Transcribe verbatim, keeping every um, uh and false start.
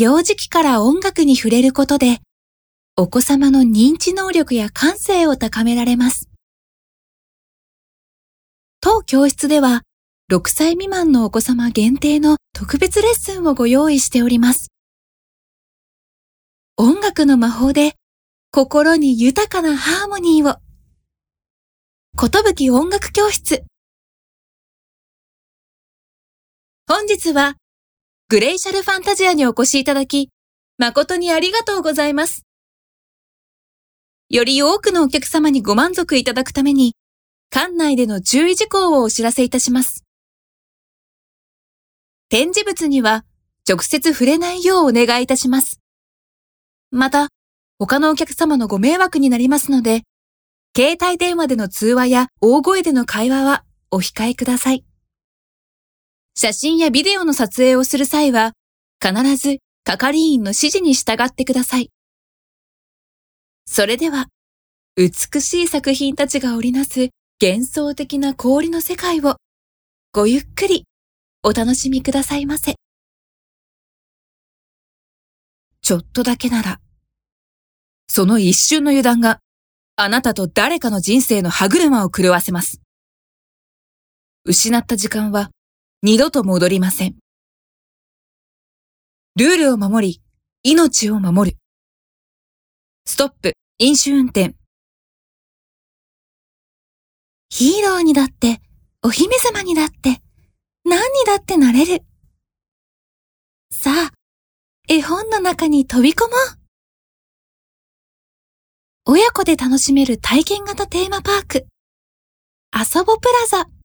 幼児期から音楽に触れることで、お子様の認知能力や感性を高められます。当教室では、ろくさい未満のお子様限定の特別レッスンをご用意しております。音楽の魔法で心に豊かなハーモニーを。ことぶき音楽教室。本日はグレイシャルファンタジアにお越しいただき、誠にありがとうございます。より多くのお客様にご満足いただくために、館内での注意事項をお知らせいたします。展示物には直接触れないようお願いいたします。また、他のお客様のご迷惑になりますので、携帯電話での通話や大声での会話はお控えください。写真やビデオの撮影をする際は、必ず係員の指示に従ってください。それでは、美しい作品たちが織りなす幻想的な氷の世界をごゆっくりお楽しみくださいませ。ちょっとだけなら、その一瞬の油断があなたと誰かの人生の歯車を狂わせます。失った時間は二度と戻りません。ルールを守り、命を守る。ストップ、飲酒運転。ヒーローにだって、お姫様にだって、何にだってなれる。さあ、絵本の中に飛び込もう。親子で楽しめる体験型テーマパーク。アソボプラザ。